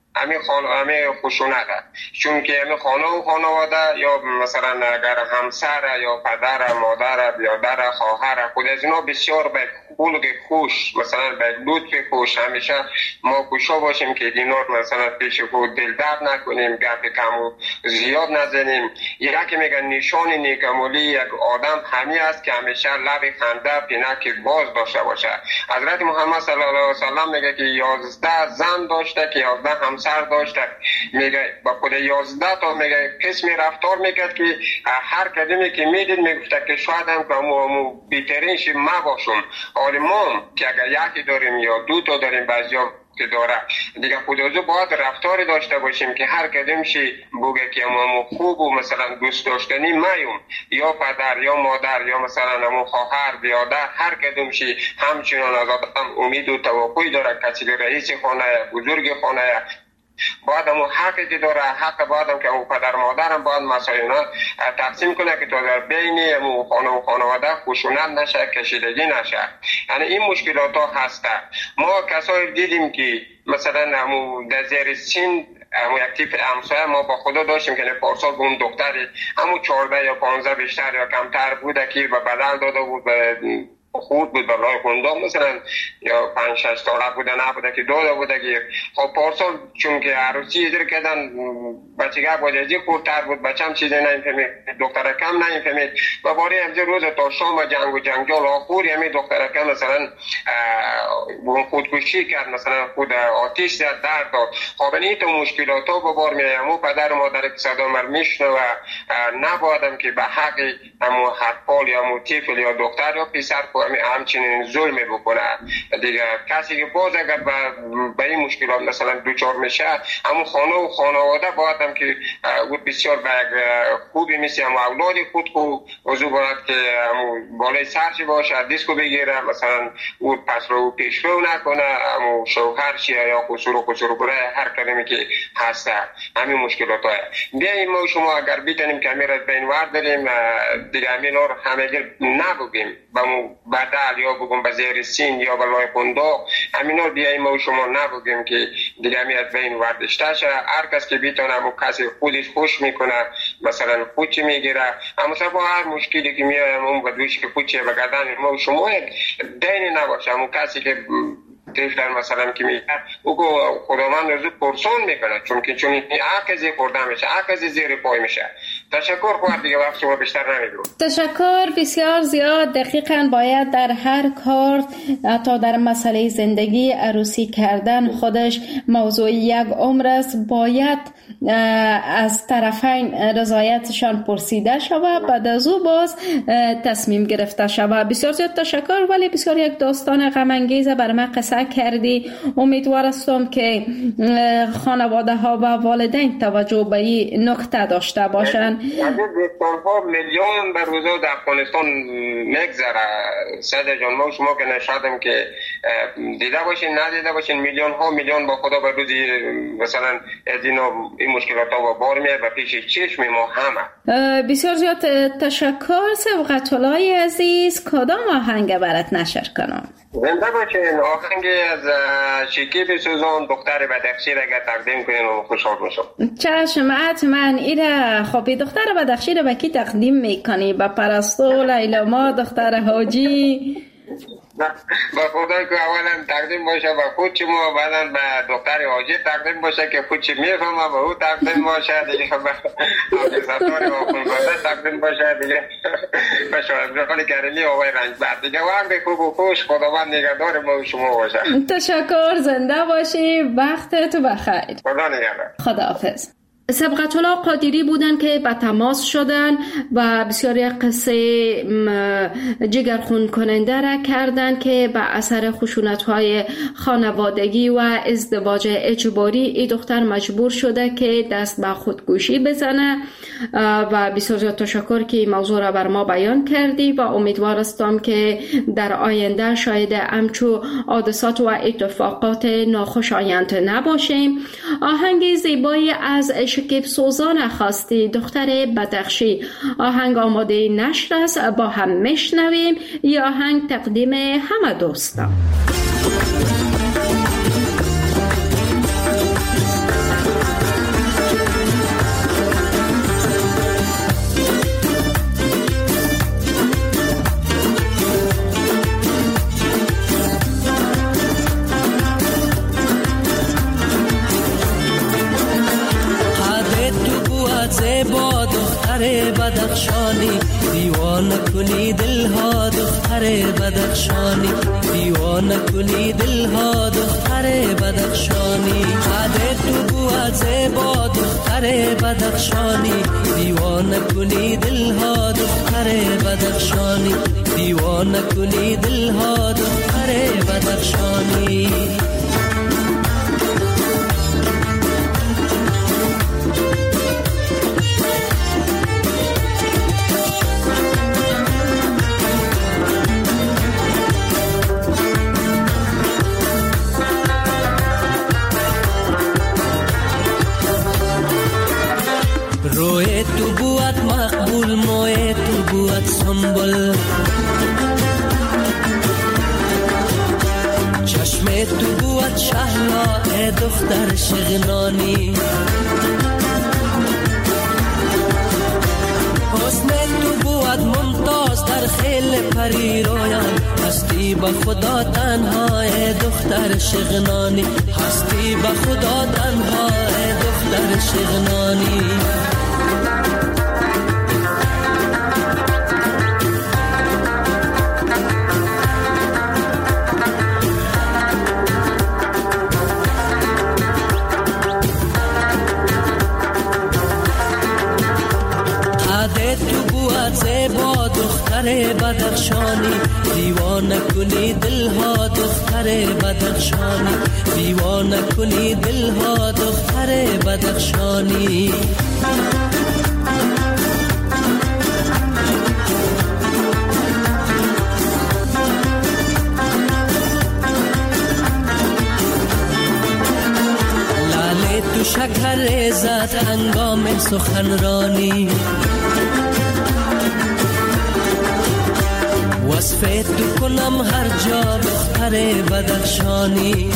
[SPEAKER 12] همه خشونت چون که همه خانه و خانواده یا مثلا اگر همسر یا پدر مادر برادر خواهر خود از اینا بسیار به خلق خوش مثلا به لطف خوش همیشه ما کوشا باشیم که اینا مثلا پیش خود دل درد نکنیم، گپ کم و زیاد نزنیم. یکی میگن نشان نیکمالی یک آدم همین است که همیشه لب خنده پینک باز داشته باشه. حضرت محمد صلی الله علیه و سلم میگه که 11 زن داشته که 11 همسر داشته، میگه با خود 11 تا میگه قسمی رفتار میکرد که هر کدومی که میدید میگفت که شاید هم که بهترینش ما باشم. حالا ما که اگر یکی داریم یا دو تا داریم بعضیا که داره دیگه خودمون باید رفتاری داشته باشیم که هر کدومشی بگه که ما خوب و مثلا دوست داشتنی مایم، یا پدر یا مادر یا مثلا ما خواهر برادر هر کدومشی همچنان از آدم امید و توقعی داره. کسی رئیس خانه بزرگ خانه باید همون حقی که داره، حق باید هم که همون پدر مادرم باید مسائل تقسیم کنه که تا در بین همون خانه و خانواده خشونت نشه، کشیدگی نشه. یعنی این مشکلات ها هسته. ما کسایی دیدیم که مثلا همون در زیر سن همون یک تیپ همسایه ما با خدا داشتیم که پارسال به اون دختری همون 14 یا 15 بیشتر یا کمتر بوده که به بدل داده بود خود بود برای خونده مثلا یا 5-6 ساله بوده نبوده که داده بوده که خب پارسال چون که عروسی اجرا کردن بچگه باجازی خودتر بود، بچه هم چیزی نمیفهمید، دختر کم نمیفهمید و باری همزه روز تا شام جنگ و جنجال آخوری همین دختر کم مثلا خودکشی کرد، مثلا خود آتیش زد درد داد. خب این تو مشکلات ها ببار میایم و پدر مادر که صدا مر میشنه و نبادم که به حق همو حقال یا همو طفل یا دختر یا پسر همچنین ظلم بکنه دیگه. کسی که باز اگر به این مشکلات مثلا دوچار میشه همون خانه و خانواده باید هم که بسیار به خوبی مثل هم اولاد خود کو وضو باید که بالای سرش باشه، دیسکو بگیره مثلا او پس رو پیش رو نکنه، همون شوهر چیه یا قصور کنه هر کلمه که هسته. همین مشکلات های بیاییم ما شما اگر بیتنیم که همین را بین ورداریم دیگه همین رو همه نبگیم بدل یا بگم به زیر سین یا بلای قنداق همینا بیاییم و شما نبگیم که دیگه میاد بین وردشته شه. هر کس که بیتونه همون کسی خودش خوش میکنه مثلا خوچی میگیره اما با هر مشکلی که میایم اون بدوش که خوچی بگردن ما شما دینی نباشه. همون کسی که تیفتر مثلا که میگه او خداوند روزو پرسون میکنه چون این عکزی خورده میشه، عکزی زیر پای میشه. تشکر خواهد دیگه وقت شما بیشتر نمیدونم.
[SPEAKER 2] تشکر بسیار زیاد. دقیقاً باید در هر کار تا در مسئله زندگی عروسی کردن خودش موضوع یک عمر است، باید از طرفین رضایتشان پرسیده شود بعد از او باز تصمیم گرفته شود. بسیار زیاد تشکر. ولی بسیار یک داستان غم انگیز بر من قصه کردی. امیدوار هستم که خانواده ها و والدین توجه به این نکته داشته باشند.
[SPEAKER 12] ها میلیون به روزا در افغانستان میگذره. سید جان ما شما که نشدم که دیده باشین ندیده باشین میلیون با خدا به روزی مثلا از این مشکلات ها بار میاد و پیش چشم ما همه.
[SPEAKER 2] بسیار زیاد تشکر. سبقت الله عزیز کدام آهنگ برات نشر کنم؟
[SPEAKER 12] زنده باشین. آهنگ از شکیب سوزان دختر بدخشی را اگر تقدیم کنین و خوشحال باشم.
[SPEAKER 2] چشم حتما. ایره خب دختر بدخشی را به کی تقدیم میکنی؟ به پرستو، لیلا ما، دختر حاجی؟
[SPEAKER 12] با خدا که اولا تقدیم باشه به خود شما، بعدا به دختر حاجی تقدیم باشه که خود چی میفهمه به او تقدیم باشه دیگه، به حافظتان و خونزاده تقدیم باشه دیگه، به شاهدان کریمی آقای رنجبر دیگه. وقت خوب و خوش خداوند نگهدار ما و شما باشه.
[SPEAKER 2] تشکر. زنده باشی. وقت تو بخیر.
[SPEAKER 12] خدا نگهدار.
[SPEAKER 2] خداحافظ. سبقت الله قادری بودن که به تماس شدن و بسیاری قصه جگرخون کننده را کردن که به اثر خشونت‌های خانوادگی و ازدواج اجباری این دختر مجبور شده که دست به خودکشی بزنه و بسیار تشکر که این موضوع را بر ما بیان کردی و امیدوار هستم که در آینده شاید همچو حادثات و اتفاقات ناخوشایند نباشیم. آهنگ زیبایی از شکیب سوزان خواستی دختر بدخشی. آهنگ آماده نشر است، با هم میشنویم. یا آهنگ تقدیم همه دوستان.
[SPEAKER 13] دختر بدخشانی، دیوانه کنی دلها دختر بدخشانی، دیوانه کنی دلها دختر بدخشانی. قد تو بود زیبا دختر بدخشانی، دیوانه کنی دلها دختر بدخشانی، دیوانه کنی دلها دختر بدخشانی. روی تو بود مقبول، موی تو بود سنبل، چشم تو بود شهلا ای دختر شغنانی. حسن تو بود ممتاز در خیل پری رویان، هستی به خدا تنها ای دختر شغنانی، هستی به خدا تنها ای دختر شغنانی. زیبا دختر بدخشانی، دیوانه کنی دلها دختر بدخشانی، دیوانه کنی دلها دختر بدخشانی. لاله تو شکر ریزد هنگام سخنرانی، وصفه تو کنم هر جا دختر بدخشانی.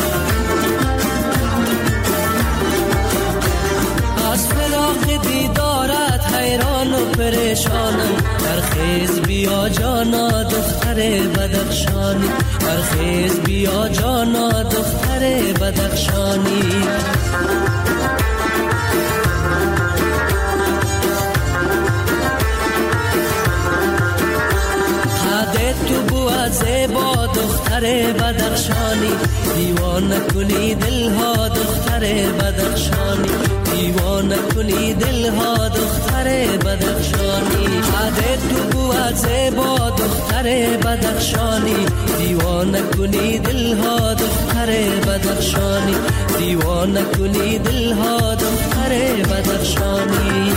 [SPEAKER 13] از فراق دیدارت حیران و پریشانم، برخیز بیا جانا دختر بدخشانی، برخیز بیا جانا دختر بدخشانی. تو بود زیبا دختر بدخشانی، دیوانه کنی دلها دختر بدخشانی، دیوانه کنی دلها دختر بدخشانی. تو بود زیبا دختر بدخشانی، دیوانه کنی دلها دختر بدخشانی، دیوانه کنی دلها دختر بدخشانی.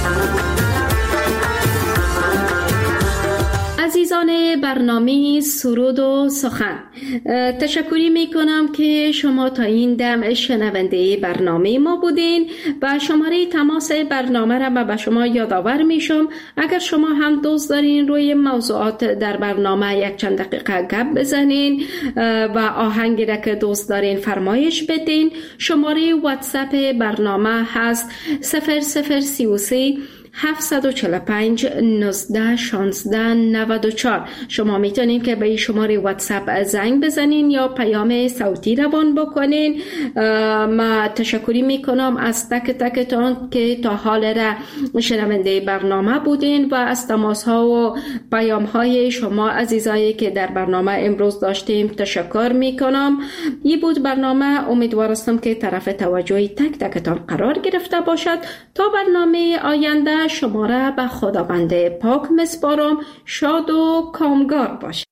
[SPEAKER 2] عزیزان برنامه سرود و سخن، تشکری می کنم که شما تا این دم شنونده برنامه ما بودین و شماره تماس برنامه را به شما یادآور می شم. اگر شما هم دوست دارین روی موضوعات در برنامه یک چند دقیقه گپ بزنین و آهنگی را که دوست دارین فرمایش بدین، شماره واتساپ برنامه هست 0033 745 19 16 94. شما میتونین که به این شماره واتساپ زنگ بزنین یا پیام صوتی روان بکنین. ما تشکری میکنم از تک تکتان که تا حال را شنونده برنامه بودین و از تماس ها و پیام های شما عزیزایی که در برنامه امروز داشتیم تشکر میکنم. این بود برنامه، امیدوارم که طرف توجه تک تکتان قرار گرفته باشد. تا برنامه آینده شما را به خداوند پاک میسپارم. شاد و کامگار باشید.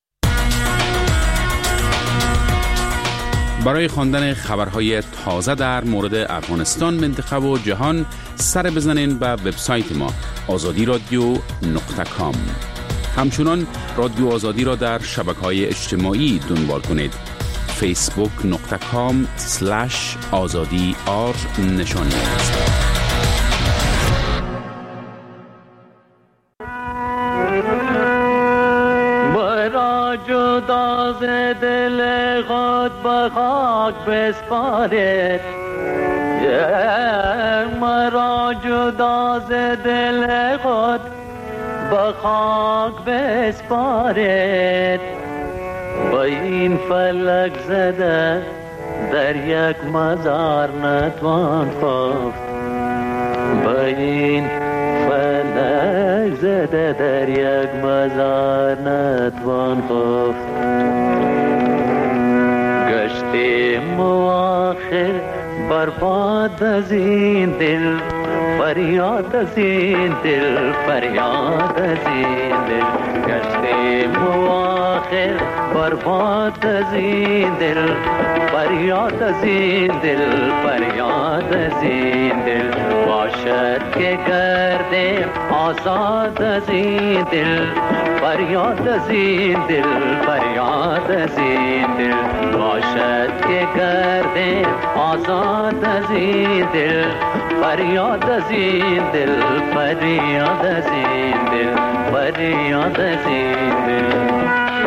[SPEAKER 14] برای خواندن خبرهای تازه در مورد افغانستان، منطقه و جهان سر بزنین به وبسایت ما azadiradio.com. همچنان رادیو آزادی را در شبکه‌های اجتماعی دنبال کنید. facebook.com/azadi_r نشانی است.
[SPEAKER 5] جدا ز دل خود به خاک بسپارید، مرا جدا ز دل خود به خاک بسپارید. با این فلک زده در یک مزار نتوان خفت، با این فلک نگذده در یک مزار نتوان خفت گشتیم و آخر برباد از این دل فریاد از این دل فریاد از این دل گشتیم و آخر برباد از این دل فریاد از این دل فریاد از این دل باشد که گردیم آزاد از این دل فریاد از این دل فریاد از این دل باشد که گردیم آزاد از این دل فریاد از این دل فریاد از این دل فریاد از این دل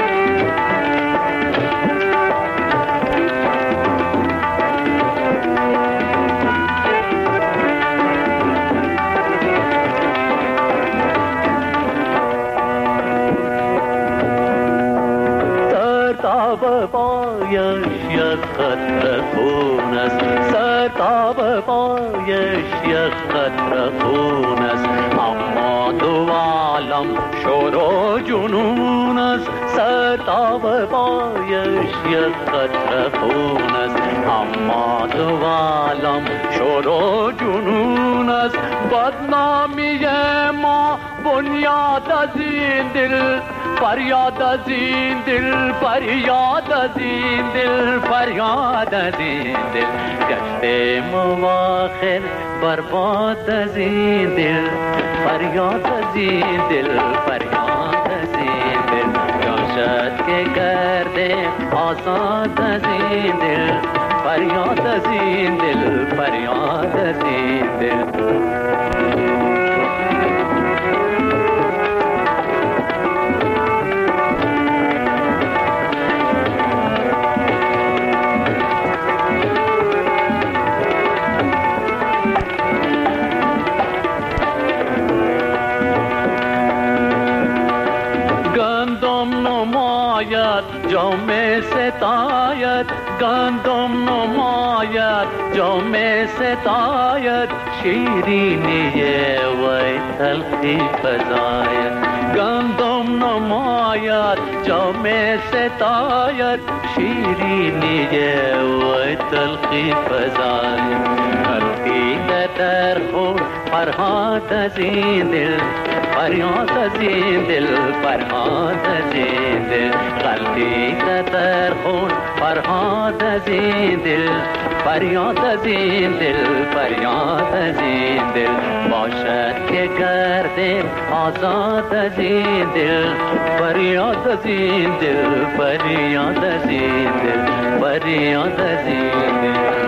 [SPEAKER 5] پایش یک قطره خون است سرتاب پایش یک قطره خون است اما دو عالم شور و جنون است سرتاب پایش یک قطره خون است اما دو عالم شور و جنون است بدنامی ما بنیاد از این دل فریاد از این دل فریاد از این دل فریاد از این دل گشتیم و آخر برباد از این دل فریاد از این دل فریاد از این دل جاشد که گردیم آزاد از این دل فریاد از این دل فریاد از این دل جام ستایت گندم نماید جام ستایت شیرینی وی تلخی فزاید گندم نماید جام ستایت شیرینی وی تلخی فزاید تلخی در خون فرهاد از این دل فریاد از این دل فریاد از این دل غلطی در خون فرهاد از این دل فریاد از این دل فریاد از این دل باشد که گردیم آزاد از این دل فریاد از این دل فریاد از این دل فریاد از این دل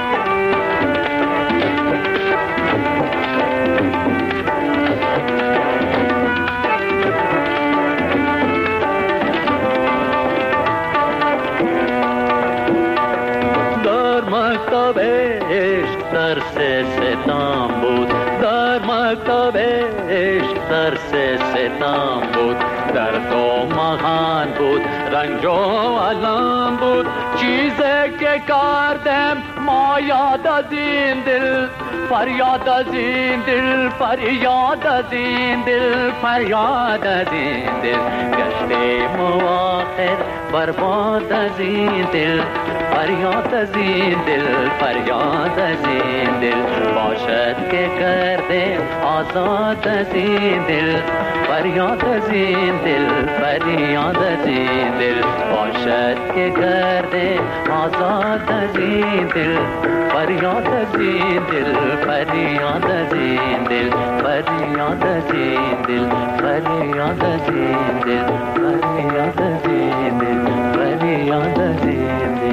[SPEAKER 5] مکتب عشق درس ستم بود در مکتب عشق درس ستم بود در تو مهان بود رنج و علم بود چیزی که کردم ما یاد از این دل فریاد از این دل فریاد از این دل فریاد از این دل گشتیم و آخر برباد از این دل فریاد از این دل فریاد از این دل باشد که کردیم آزاد از این دل فریاد از این دل فریاد از این دل باشد که کردیم آزاد از این دل فریاد از این دل فریاد از این دل فریاد از این دل فریاد از این دل فریاد از این دل فریاد از این دل